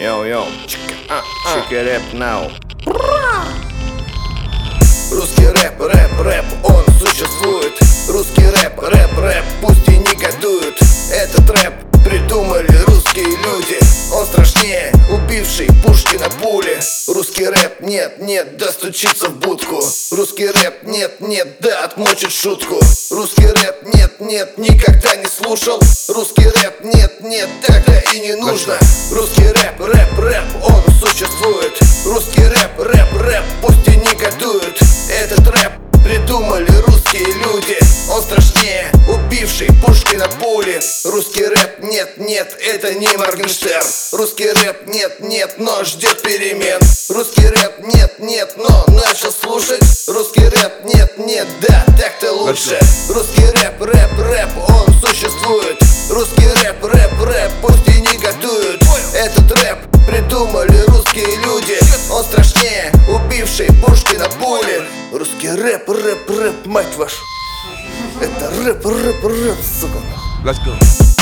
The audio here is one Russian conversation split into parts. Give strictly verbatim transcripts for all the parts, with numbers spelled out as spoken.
Йоу-йоу, чики рэп now. Русский рэп, рэп, рэп, он существует. Русский рэп, рэп, рэп, пусть и негодуют. Этот рэп придумали русские люди. Он страшнее убивший Пушкина пули. Русский рэп, нет, нет, да стучится в будку. Русский рэп, нет, нет, да отмочит шутку. Русский рэп, нет, нет, никогда не слушал. Русский рэп, нет, нет, тогда и не нужно. Русский рэп, рэп, рэп, он существует. Русский рэп, рэп, рэп, пусть и негодуют. Этот рэп придумали русские люди. Он страшнее убивший Пушкина пули. Русский рэп, нет, нет, это не Моргенштерн. Русский рэп, нет, нет, но ждет перемен. Русский рэп, нет, нет, но начал слушать. Русский рэп, нет, нет, да, так-то лучше. Русский рэп, рэп, рэп, он существует. Русский рэп, рэп, рэп, пусть и негодуют. Этот рэп придумали русские люди. Он страшнее убивший Пушкина пули. Русский рэп, рэп, рэп, мать вашу. Это рэп, рэп, рэп, сука. Let's go.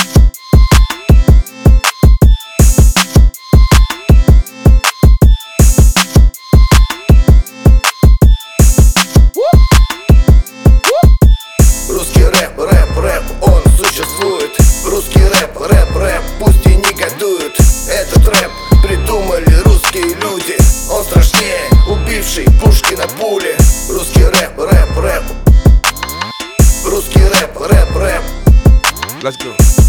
Русский рэп, рэп, рэп, он существует. Русский рэп, рэп, рэп, пусть и негодуют. Этот рэп придумали русские люди. Он страшнее убивший Пушкина пули. Русский рэп, рэп, рэп. Русский рэп, рэп, рэп. Let's go.